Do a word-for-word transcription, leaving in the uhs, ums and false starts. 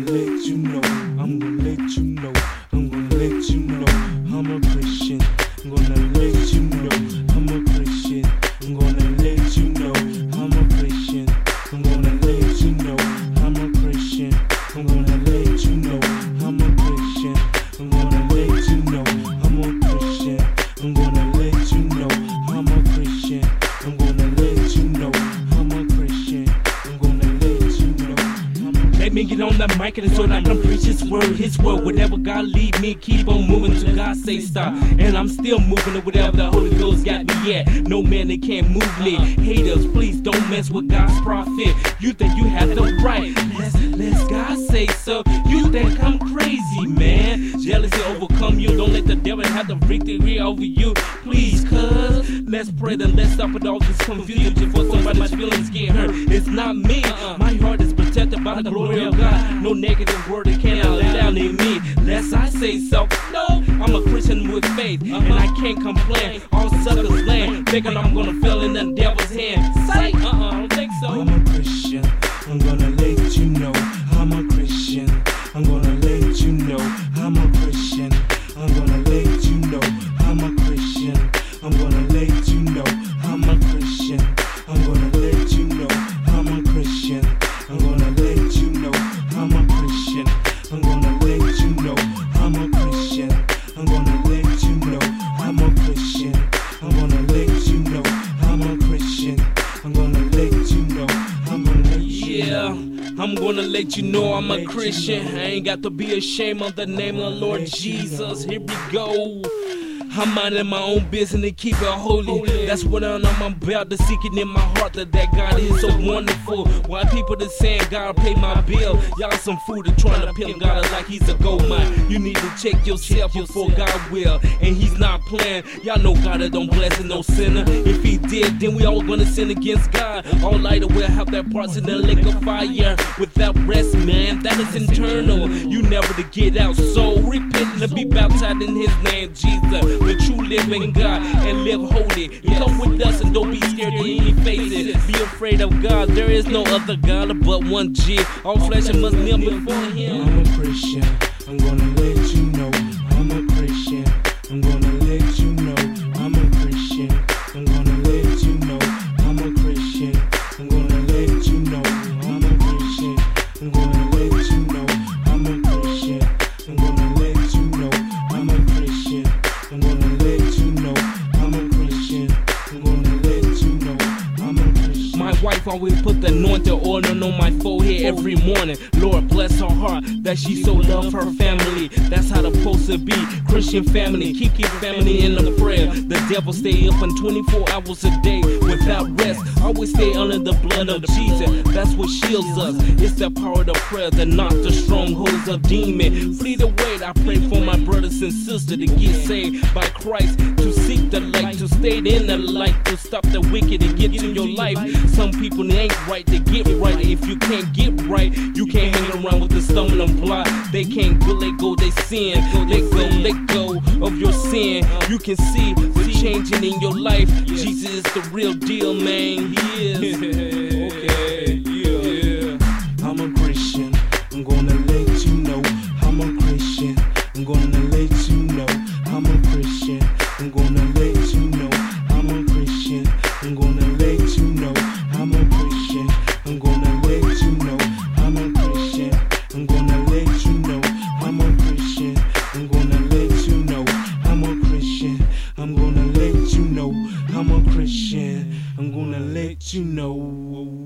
let you know, I'm gonna let you know, I'm gonna let you know, I'm a Christian. I'm gonna let you know, I'm a Christian. I'm gonna let you know, I'm a Christian. I'm gonna let you know, I'm a Christian. I'm gonna let you know, I'm a Christian. I'm gonna let you know, I'm a Christian. I'm gonna let you know, I'm a Christian. I'm gonna let you know, I'm a Christian. I'm gonna let you know, I'm a Let me get on the mic and so I can preach His word, His word. Whatever God lead me, keep on moving till God say stop. And I'm still moving to whatever the Holy Ghost got me at. No man that can't move me. Haters, please don't mess with God's prophet. You think you have the right? Let's, let's God say so. You think I'm crazy, man. Jealousy overcome you. Don't let the devil have the victory over you. Please, cuz. Let's pray and let's stop with all this confusion before somebody's feelings get hurt. It's not me. My heart is protected by the glory of God. No negative word that can allow in me. Lest I say so. No, I'm a Christian with faith, and I can't complain. All suckers lame, thinking I'm gonna fail in the devil's hand. Psych, uh-uh, I don't think so. I'm a Christian. I'm gonna let you know, I'm a Christian. I'm gonna let you know, I'm a Christian. I'm gonna let you know, I'm a Christian. I'm gonna let you know, I'm a Christian. I'm gonna let you know, I'm a Christian. I'm gonna let you know, I'm a Christian. I'm gonna let you know, I'm a Christian. I'm gonna let you know, I'm a Christian. I'm gonna let you know, I'm a Christian. I'm gonna let you know, I'm gonna let you Yeah, know. I'm gonna let you know I'm a Christian. I ain't got to be ashamed of the name of the Lord Jesus. Here we go. I'm minding my own business and keep it holy. That's what I'm about, to seek it in my heart that, that God is so wonderful. Why people that saying God pay my bill? Y'all some fool that trying to pimp God like he's a gold mine. You need to check yourself before God will, and He's not playing. Y'all know God that don't bless no sinner. If He did, then we all gonna sin against God. All lighter will have that parts in the lake of fire without rest, man. That is internal. You never to get out. So repent and be baptized in His name, Jesus. The true living God, and live holy. Come with us and don't be scared to any faces. Be afraid of God. There is no other God but one G. All flesh must kneel before Him. I'm a Christian. I'm gonna let you know, I'm a Christian. I'm gonna let you know, I'm a Christian. I'm gonna let you know, I'm a Christian. I'm gonna let you know, I'm a Christian. I'm gonna let you know, I'm a Christian. I'm gonna let you know, I'm a Christian. I'm gonna let you know, I'm a Christian. I'm gonna let you know, I'm a Christian. My wife always put the anointed oil on my forehead every morning. Lord bless her heart that she so love her family. That's how the supposed to be. Christian family, keep your family in the prayer. The devil stay up in twenty-four hours a day without rest. Always stay under the blood of Jesus. That's what shields us. It's the power of the prayer that knock the strongholds of demon. Flee the way. I pray for my brothers and sisters to get saved by Christ, to seek the light, to stay in the light, to stop the wicked and get to your life. Some people they ain't right to get right. If you can't get right, you can't hang around with the stumbling block. They can't go, let go, they sin. Let go, let go of your sin. You can see the changing in your life. Jesus is the real deal, man. He is. Okay, yeah. I'm a Christian. I'm gonna let you know, I'm a Christian. I'm gonna let you know, I'm a Christian. I'm gonna let you know, I'm a Christian. I'm gonna let you know, I'm a Christian. I'm gonna let you know, I'm a Christian. I'm gonna let you know, I'm a Christian. I'm gonna let you know, I'm a Christian. I'm gonna let you know, I'm a Christian. I'm gonna let you know.